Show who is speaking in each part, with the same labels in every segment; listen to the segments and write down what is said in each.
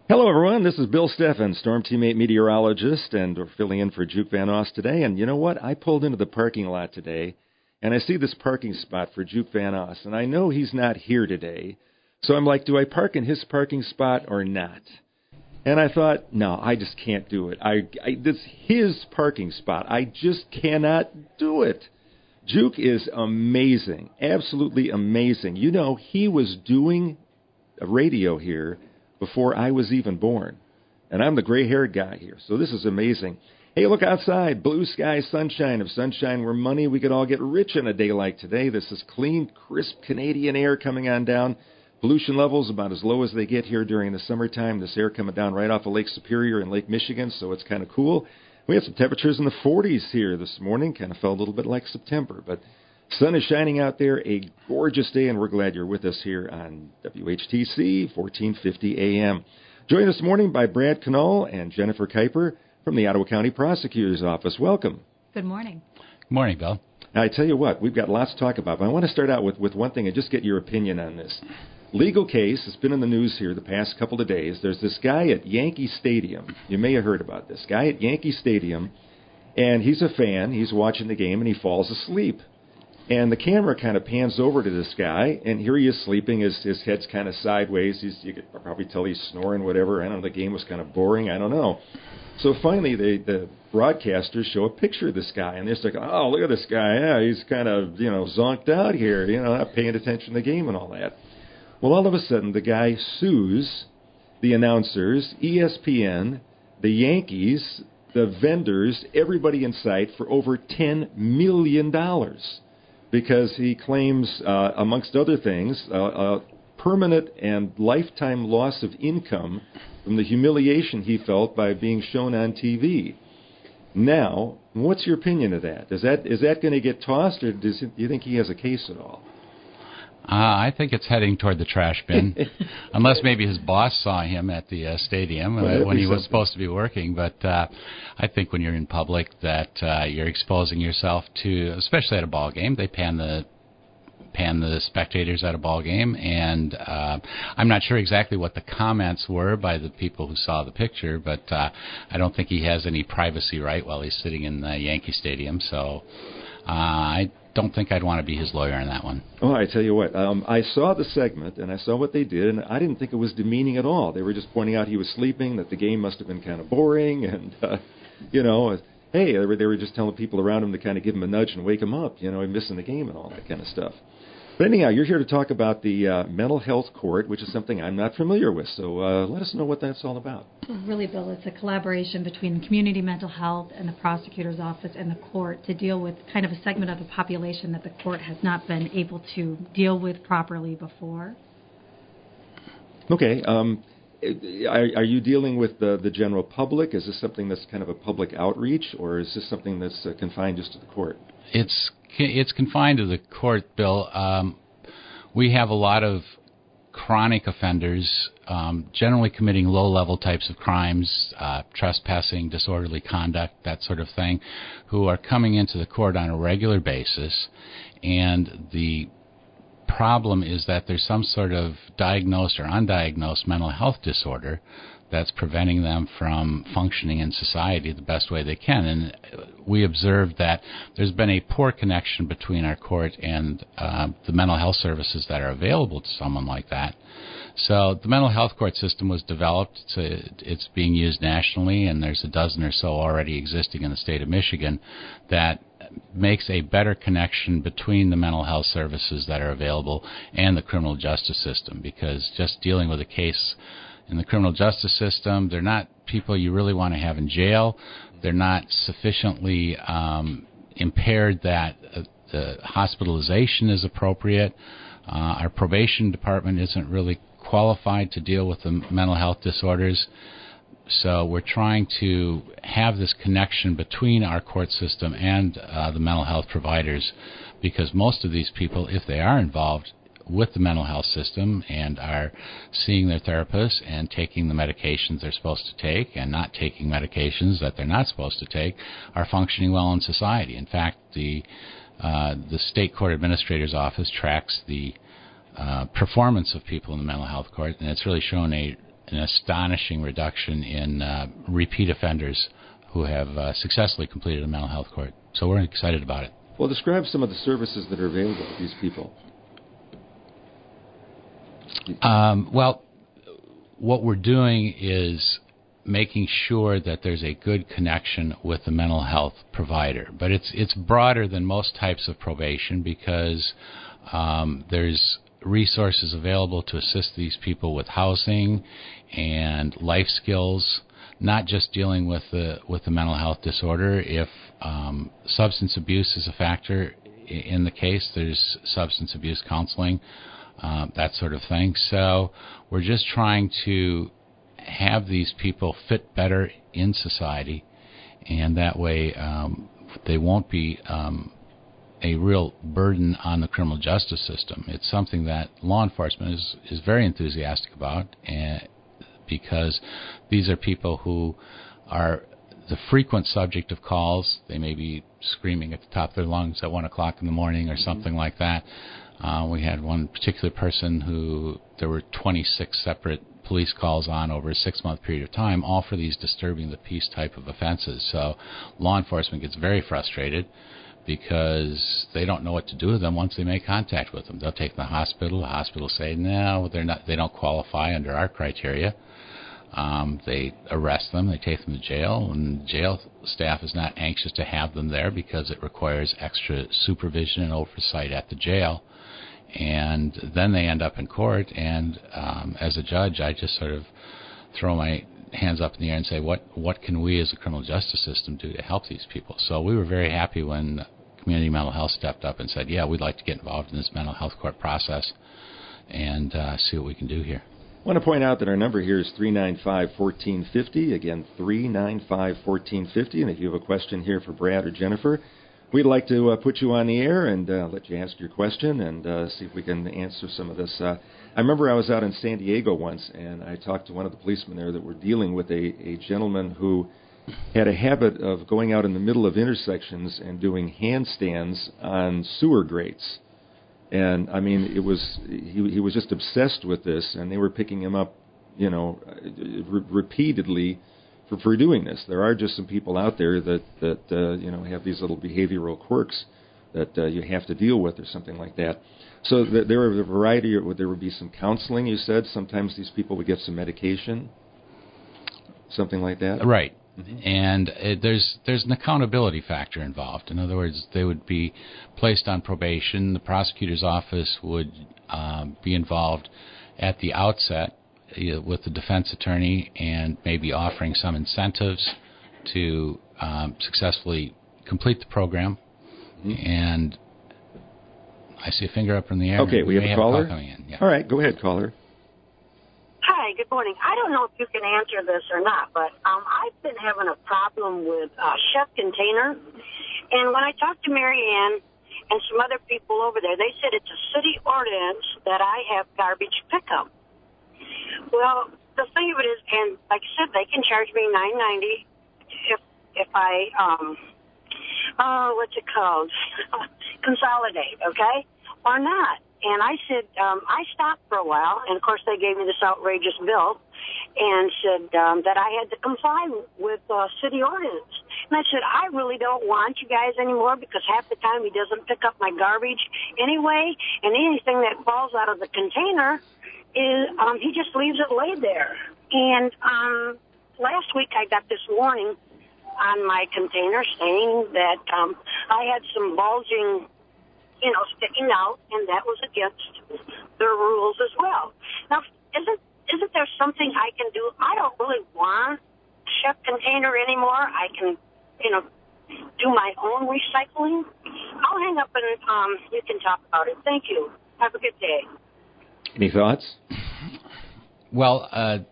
Speaker 1: Hello, everyone. This is Bill Steffen, Storm Teammate meteorologist, and we're filling in for Juke Van Oss today. And you know what? I pulled into the parking lot today, and I see this parking spot for Juke Van Oss, and I know he's not here today. So I'm like, do I park in his parking spot or not? And I thought, no, I just can't do it. This is his parking spot. I just cannot do it. Juke is amazing, absolutely amazing. You know, he was doing a radio here before I was even born. And I'm the gray-haired guy here, so this is amazing. Hey, look outside. Blue sky, sunshine. If sunshine were money, we could all get rich in a day like today. This is clean, crisp Canadian air coming on down. Pollution levels about as low as they get here during the summertime. This air coming down right off of Lake Superior and Lake Michigan, so it's kind of cool. We had some temperatures in the 40s here this morning. Kind of felt a little bit like September, but sun is shining out there, a gorgeous day, and we're glad you're with us here on WHTC 1450 AM. Joined this morning by Brad Knoll and Jennifer Kuiper from the Ottawa County Prosecutor's Office. Welcome.
Speaker 2: Good morning.
Speaker 3: Good morning, Bill.
Speaker 1: Now, I tell you what, we've got lots to talk about, but I want to start out with one thing and just get your opinion on this. Legal case has been in the news here the past couple of days. There's this guy at Yankee Stadium. You may have heard about this guy at Yankee Stadium, and he's a fan. He's watching the game, and he falls asleep. And the camera kind of pans over to this guy, and here he is sleeping. His head's kind of sideways. You could probably tell he's snoring, whatever. I don't know, the game was kind of boring. I don't know. So finally, the broadcasters show a picture of this guy, and they're like, oh, look at this guy. Yeah, he's kind of, zonked out here, not paying attention to the game and all that. Well, all of a sudden, the guy sues the announcers, ESPN, the Yankees, the vendors, everybody in sight for over $10 million. Because he claims, amongst other things, permanent and lifetime loss of income from the humiliation he felt by being shown on TV. Now, what's your opinion of that? Is that going to get tossed, or do you think he has a case at all?
Speaker 3: I think it's heading toward the trash bin, unless maybe his boss saw him at the stadium when he was supposed to be working. But I think when you're in public that you're exposing yourself to, especially at a ball game, they pan the spectators at a ball game, and I'm not sure exactly what the comments were by the people who saw the picture, but I don't think he has any privacy right while he's sitting in the Yankee Stadium. So I don't think I'd want to be his lawyer on that one.
Speaker 1: Oh, I tell you what, I saw the segment, and I saw what they did, and I didn't think it was demeaning at all. They were just pointing out he was sleeping, that the game must have been kind of boring, and, hey, they were just telling people around him to kind of give him a nudge and wake him up, he's missing the game and all that kind of stuff. But anyhow, you're here to talk about the mental health court, which is something I'm not familiar with. So let us know what that's all about.
Speaker 2: Really, Bill, it's a collaboration between community mental health and the prosecutor's office and the court to deal with kind of a segment of the population that the court has not been able to deal with properly before.
Speaker 1: Okay. Are you dealing with the general public? Is this something that's kind of a public outreach, or is this something that's confined just to the court?
Speaker 3: It's confined to the court, Bill. We have a lot of chronic offenders, generally committing low-level types of crimes, trespassing, disorderly conduct, that sort of thing, who are coming into the court on a regular basis. And the problem is that there's some sort of diagnosed or undiagnosed mental health disorder that's preventing them from functioning in society the best way they can. And we observed that there's been a poor connection between our court and the mental health services that are available to someone like that. So the mental health court system was developed. It's being used nationally, and there's a dozen or so already existing in the state of Michigan that makes a better connection between the mental health services that are available and the criminal justice system, because just dealing with a case in the criminal justice system, they're not people you really want to have in jail. They're not sufficiently impaired that the hospitalization is appropriate. Our probation department isn't really qualified to deal with the mental health disorders. So we're trying to have this connection between our court system and the mental health providers, because most of these people, if they are involved with the mental health system and are seeing their therapists and taking the medications they're supposed to take and not taking medications that they're not supposed to take, are functioning well in society. In fact, the state court administrator's office tracks the performance of people in the mental health court, and it's really shown a an astonishing reduction in repeat offenders who have successfully completed a mental health court. So we're excited about it.
Speaker 1: Well, describe some of the services that are available to these people.
Speaker 3: Well, what we're doing is making sure that there's a good connection with the mental health provider. But it's broader than most types of probation because there's resources available to assist these people with housing and life skills, not just dealing with the mental health disorder. If substance abuse is a factor in the case, there's substance abuse counseling, that sort of thing. So we're just trying to have these people fit better in society, and that way they won't be a real burden on the criminal justice system. It's something that law enforcement is very enthusiastic about, because these are people who are the frequent subject of calls. They may be screaming at the top of their lungs at 1 o'clock in the morning or something like that. We had one particular person who there were 26 separate police calls on over a 6-month period of time, all for these disturbing the peace type of offenses. So law enforcement gets very frustrated because they don't know what to do with them once they make contact with them. They'll take them to the hospital. The hospital say, no, they don't qualify under our criteria. They arrest them. They take them to jail, and jail staff is not anxious to have them there because it requires extra supervision and oversight at the jail. And then they end up in court, and as a judge, I just sort of throw my hands up in the air and say, what can we as a criminal justice system do to help these people? So we were very happy when Community Mental Health stepped up and said, yeah, we'd like to get involved in this mental health court process and see what we can do here.
Speaker 1: I want to point out that our number here is 395-1450. Again, 395-1450. And if you have a question here for Brad or Jennifer, we'd like to put you on the air and let you ask your question and see if we can answer some of this. I remember I was out in San Diego once, and I talked to one of the policemen there that were dealing with a gentleman who had a habit of going out in the middle of intersections and doing handstands on sewer grates. And, I mean, he was just obsessed with this, and they were picking him up, repeatedly for doing this. There are just some people out there that have these little behavioral quirks that you have to deal with or something like that. So there were a variety. There would be some counseling, you said. Sometimes these people would get some medication, something like that.
Speaker 3: Right. And there's an accountability factor involved. In other words, they would be placed on probation. The prosecutor's office would be involved at the outset with the defense attorney and maybe offering some incentives to successfully complete the program. Mm-hmm. And I see a finger up in the air.
Speaker 1: Okay, we have a caller?
Speaker 3: Call coming in. Yeah.
Speaker 1: All right, go ahead, caller.
Speaker 4: Hi, good morning. I don't know if you can answer this or not, but I've been having a problem with Chef Container. And when I talked to Mary Ann and some other people over there, they said it's a city ordinance that I have garbage pickup. Well, the thing of it is, and like I said, they can charge me $9.90 if I, what's it called? Consolidate, okay? Or not. And I said, I stopped for a while, and of course they gave me this outrageous bill and said that I had to comply with city ordinance. And I said, I really don't want you guys anymore because half the time he doesn't pick up my garbage anyway, and anything that falls out of the container is he just leaves it laid there. And last week I got this warning on my container saying that I had some bulging, sticking out, and that was against their rules as well. Now, isn't there something I can do? I don't really want Chef Container anymore. I can, do my own recycling. I'll hang up and you can talk about it. Thank you. Have a good day.
Speaker 1: Any thoughts?
Speaker 3: Well,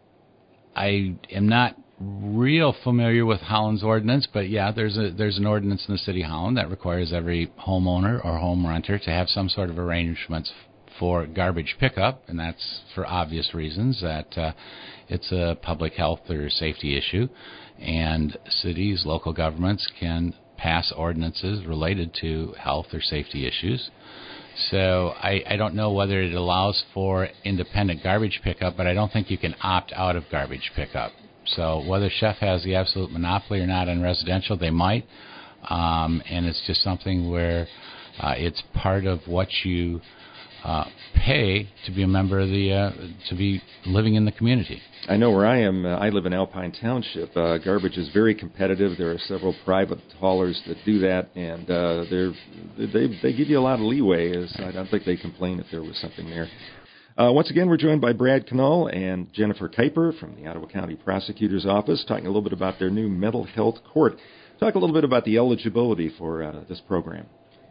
Speaker 3: I am not real familiar with Holland's ordinance, but yeah, there's an ordinance in the city of Holland that requires every homeowner or home renter to have some sort of arrangements for garbage pickup, and that's for obvious reasons that it's a public health or safety issue, and cities, local governments can pass ordinances related to health or safety issues. So I don't know whether it allows for independent garbage pickup, but I don't think you can opt out of garbage pickup. So whether Chef has the absolute monopoly or not on residential, they might. And it's just something where it's part of what you pay to be a member of to be living in the community.
Speaker 1: I know where I am. I live in Alpine Township. Garbage is very competitive. There are several private haulers that do that, and they give you a lot of leeway. I don't think they complain if there was something there. Once again, we're joined by Brad Knoll and Jennifer Kuiper from the Ottawa County Prosecutor's Office, talking a little bit about their new mental health court. Talk a little bit about the eligibility for this program.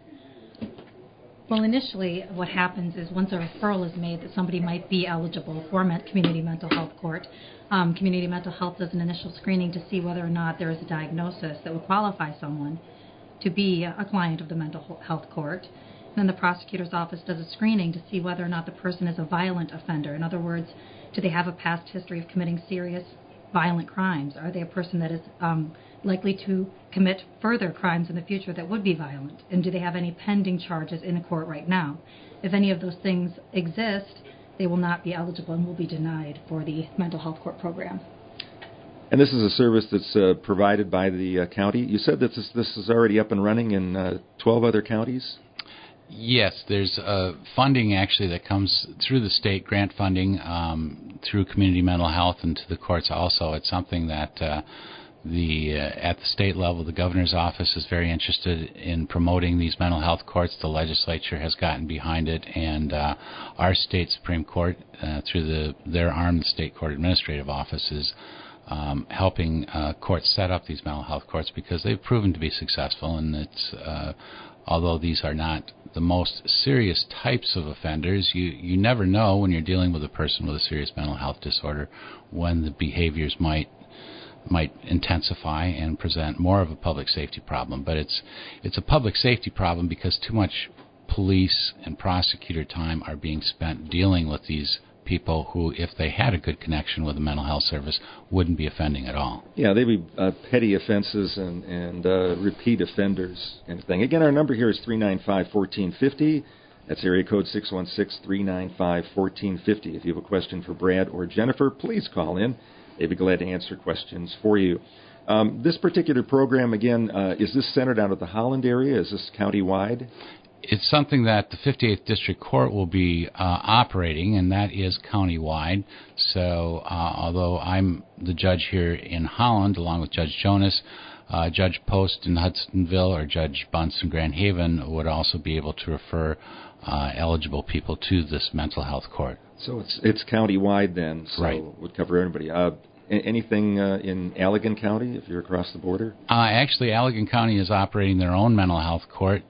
Speaker 2: Well, initially, what happens is once a referral is made that somebody might be eligible for community mental health court, community mental health does an initial screening to see whether or not there is a diagnosis that would qualify someone to be a client of the mental health court. Then the prosecutor's office does a screening to see whether or not the person is a violent offender. In other words, do they have a past history of committing serious violent crimes? Are they a person that is likely to commit further crimes in the future that would be violent? And do they have any pending charges in a court right now? If any of those things exist, they will not be eligible and will be denied for the mental health court program.
Speaker 1: And this is a service that's provided by the county. You said that this is already up and running in 12 other counties?
Speaker 3: Yes, there's funding actually that comes through the state, grant funding through community mental health and to the courts also. It's something that at the state level, the governor's office is very interested in promoting these mental health courts. The legislature has gotten behind it, and our state Supreme Court, through their arm, the State Court Administrative Office, is helping courts set up these mental health courts because they've proven to be successful. And it's although these are not the most serious types of offenders, you never know when you're dealing with a person with a serious mental health disorder when the behaviors might intensify and present more of a public safety problem. But it's a public safety problem because too much police and prosecutor time are being spent dealing with these people who, if they had a good connection with the mental health service, wouldn't be offending at all.
Speaker 1: Yeah, they'd be petty offenses and repeat offenders kind of thing. Again, our number here is 395-1450. That's area code 616-395-1450. If you have a question for Brad or Jennifer, please call in. They'd be glad to answer questions for you. This particular program, again, is this centered out of the Holland area? Is this county-wide?
Speaker 3: It's something that the 58th District Court will be operating, and that is countywide. So although I'm the judge here in Holland, along with Judge Jonas, Judge Post in Hudsonville or Judge Bunce in Grand Haven would also be able to refer eligible people to this mental health court.
Speaker 1: So it's countywide then, so
Speaker 3: right.
Speaker 1: It would cover everybody. Anything in Allegan County, if you're across the border?
Speaker 3: Actually, Allegan County is operating their own mental health court.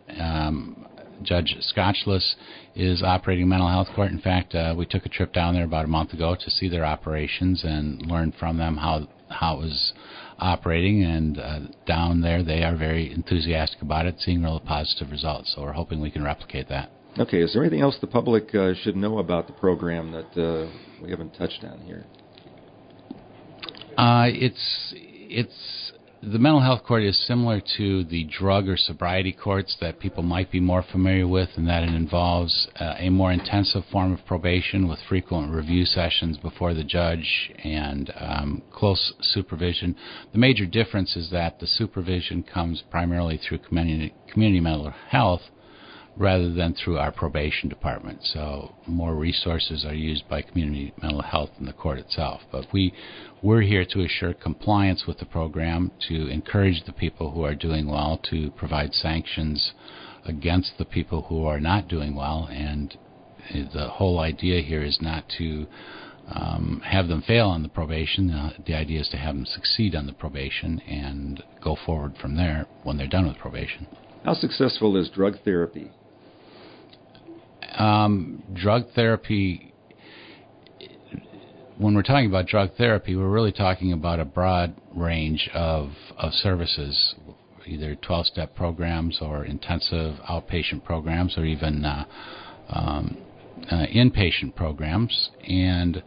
Speaker 3: Judge Scotchless is operating mental health court. In fact, we took a trip down there about a month ago to see their operations and learn from them how it was operating. And down there, they are very enthusiastic about it, seeing real positive results. So we're hoping we can replicate that.
Speaker 1: Okay. Is there anything else the public should know about the program that we haven't touched on here?
Speaker 3: The mental health court is similar to the drug or sobriety courts that people might be more familiar with, in that it involves a more intensive form of probation with frequent review sessions before the judge and close supervision. The major difference is that the supervision comes primarily through community mental health rather than through our probation department. So more resources are used by community mental health than the court itself. But we're here to assure compliance with the program, to encourage the people who are doing well, to provide sanctions against the people who are not doing well. And the whole idea here is not to have them fail on the probation. The idea is to have them succeed on the probation and go forward from there when they're done with probation.
Speaker 1: How successful is drug therapy?
Speaker 3: Drug therapy, when we're talking about drug therapy, we're really talking about a broad range of services, either 12-step programs or intensive outpatient programs or even inpatient programs. And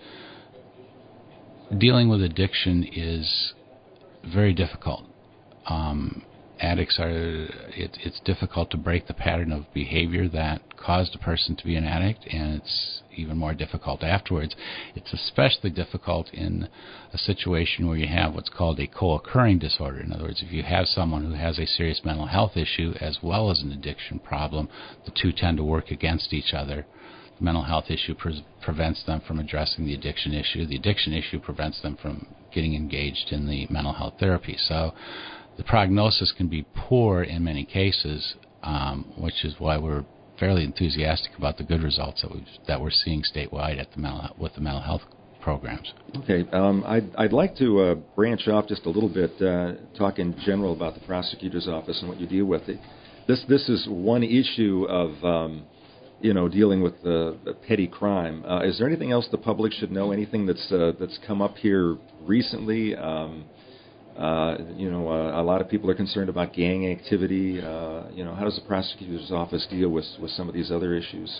Speaker 3: dealing with addiction is very difficult. addicts it's difficult to break the pattern of behavior that caused a person to be an addict, and it's even more difficult afterwards. It's especially difficult in a situation where you have what's called a co-occurring disorder. In other words, if you have someone who has a serious mental health issue as well as an addiction problem, the two tend to work against each other. The mental health issue prevents them from addressing the addiction issue. The addiction issue prevents them from getting engaged in the mental health therapy. So the prognosis can be poor in many cases, which is why we're fairly enthusiastic about the good results that we're seeing statewide at with the mental health programs.
Speaker 1: Okay, I'd like to branch off just a little bit, talk in general about the prosecutor's office and what you deal with. This is one issue of dealing with the petty crime. Is there anything else the public should know? Anything that's come up here recently? A lot of people are concerned about gang activity. How does the prosecutor's office deal with some of these other issues?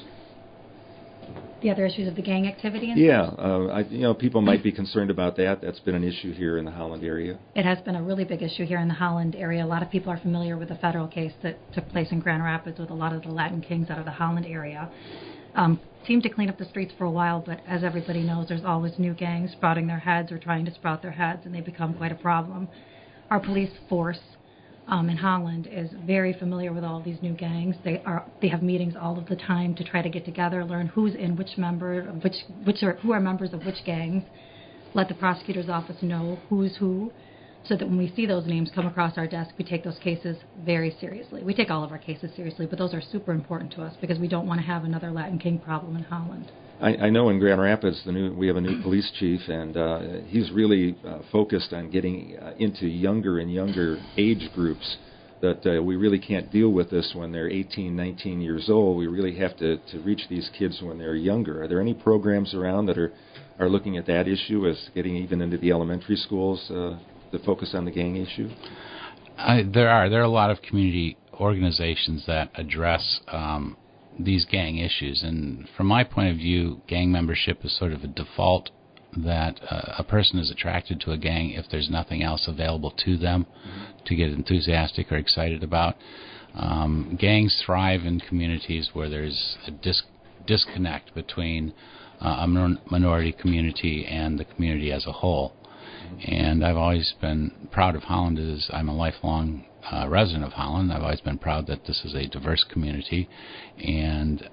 Speaker 2: The other issues of the gang activity?
Speaker 1: People might be concerned about that. That's been an issue here in the Holland area.
Speaker 2: It has been a really big issue here in the Holland area. A lot of people are familiar with the federal case that took place in Grand Rapids with a lot of the Latin Kings out of the Holland area. Seemed to clean up the streets for a while, but as everybody knows, there's always new gangs sprouting their heads or trying to sprout their heads, and they become quite a problem. Our police force in Holland is very familiar with all of these new gangs. They have meetings all of the time to try to get together, learn who's in which member, who are members of which gangs, let the prosecutor's office know who's who, so that when we see those names come across our desk, we take those cases very seriously. We take all of our cases seriously, but those are super important to us because we don't want to have another Latin King problem in Holland.
Speaker 1: I know in Grand Rapids we have a new police chief, and he's really focused on getting into younger and younger age groups. That we really can't deal with this when they're 18, 19 years old. We really have to reach these kids when they're younger. Are there any programs around that are looking at that issue as getting even into the elementary schools to focus on the gang issue?
Speaker 3: There are a lot of community organizations that address these gang issues, and from my point of view, gang membership is sort of a default that a person is attracted to a gang if there's nothing else available to them to get enthusiastic or excited about. Gangs thrive in communities where there's a disconnect between a minority community and the community as a whole. And I've always been proud of Holland as I'm a lifelong resident of Holland. I've always been proud that this is a diverse community, and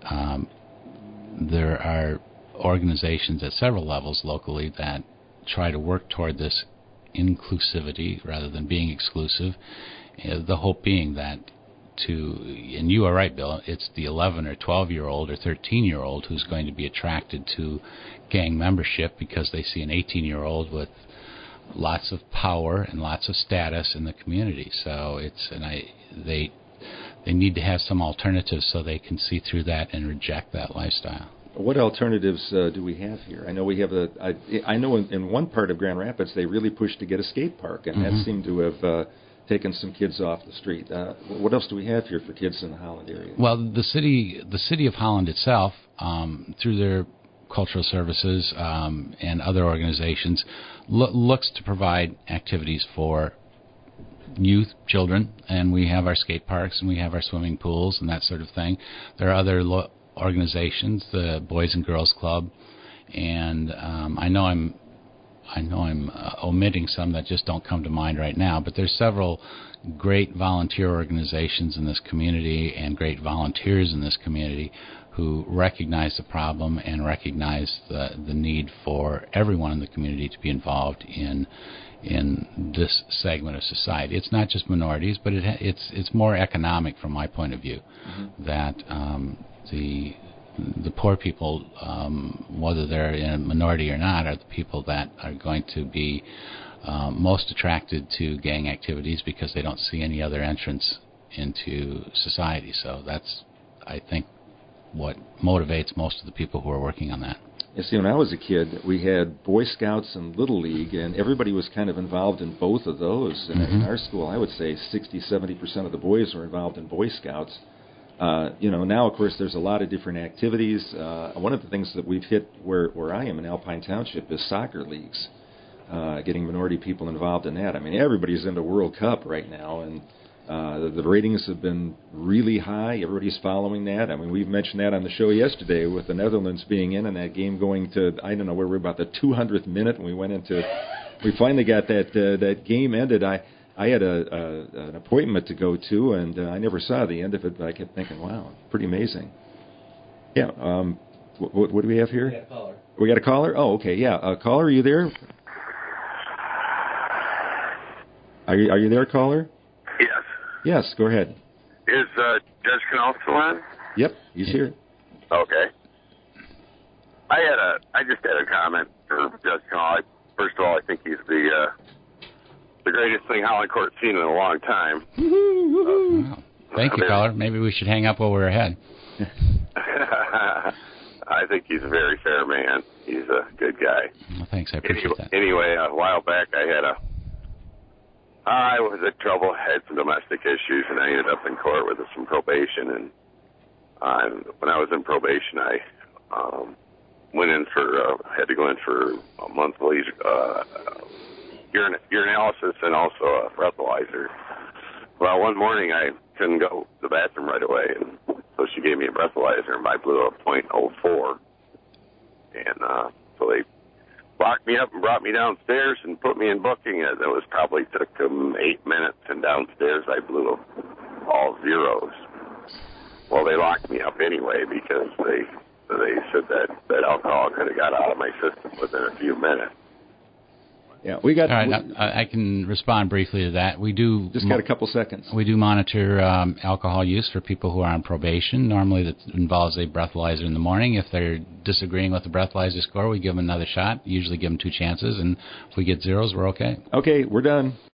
Speaker 3: there are organizations at several levels locally that try to work toward this inclusivity rather than being exclusive. The hope being that and you are right, Bill, it's the 11 or 12-year-old or 13-year-old who's going to be attracted to gang membership because they see an 18-year-old with lots of power and lots of status in the community. So they need to have some alternatives so they can see through that and reject that lifestyle.
Speaker 1: What alternatives do we have here? I know we have I know in one part of Grand Rapids they really pushed to get a skate park, and that seemed to have taken some kids off the street. What else do we have here for kids in the Holland area?
Speaker 3: Well, the city of Holland itself, through their cultural services and other organizations, looks to provide activities for youth, children, and we have our skate parks and we have our swimming pools and that sort of thing. There are other organizations, the Boys and Girls Club, and I know I'm omitting some that just don't come to mind right now, but there's several great volunteer organizations in this community and great volunteers in this community who recognize the problem and recognize the need for everyone in the community to be involved in this segment of society. It's not just minorities, but it's more economic from my point of view, that the poor people, whether they're in a minority or not, are the people that are going to be most attracted to gang activities because they don't see any other entrance into society. So that's, I think, what motivates most of the people who are working on that.
Speaker 1: You see, when I was a kid, we had Boy Scouts and Little League, and everybody was kind of involved in both of those. And in our school, I would say 60-70% of the boys were involved in Boy Scouts. Now, of course, there's a lot of different activities. One of the things that we've hit where I am in Alpine Township is soccer leagues, getting minority people involved in that. I mean, everybody's into World Cup right now, and The ratings have been really high. Everybody's following that. I mean, we've mentioned that on the show yesterday with the Netherlands being in and that game going to, I don't know, we were about the 200th minute, and we finally got that game ended. I had an appointment to go to, and I never saw the end of it, but I kept thinking, wow, pretty amazing. Yeah. What do we have here?
Speaker 3: We got a caller.
Speaker 1: We got a caller? Oh, okay. Yeah. Caller, are you there? Are you there, caller?
Speaker 5: Yes.
Speaker 1: Yes, go ahead.
Speaker 5: Is Judge Knopf still on?
Speaker 1: Yep, he's here.
Speaker 5: Okay. I just had a comment for Judge Knopf. First of all, I think he's the greatest thing Holland Court's seen in a long time.
Speaker 3: Wow. Thank you, caller. Maybe we should hang up while we're ahead.
Speaker 5: I think he's a very fair man. He's a good guy.
Speaker 3: Well, thanks. I appreciate that.
Speaker 5: Anyway, a while back I was in trouble, had some domestic issues, and I ended up in court with some probation. And when I was in probation, I had to go in for a monthly urinalysis and also a breathalyzer. Well, one morning I couldn't go to the bathroom right away, and so she gave me a breathalyzer, and I blew a .04. And so they locked me up and brought me downstairs and put me in booking. It was probably took them 8 minutes, and downstairs I blew all zeros. Well, they locked me up anyway because they said that alcohol could have got out of my system within a few minutes.
Speaker 1: Yeah, we got.
Speaker 3: All right, I can respond briefly to that. We do
Speaker 1: just got a couple seconds.
Speaker 3: We do monitor alcohol use for people who are on probation. Normally, that involves a breathalyzer in the morning. If they're disagreeing with the breathalyzer score, we give them another shot. Usually, give them 2 chances, and if we get zeros, we're okay.
Speaker 1: Okay, we're done.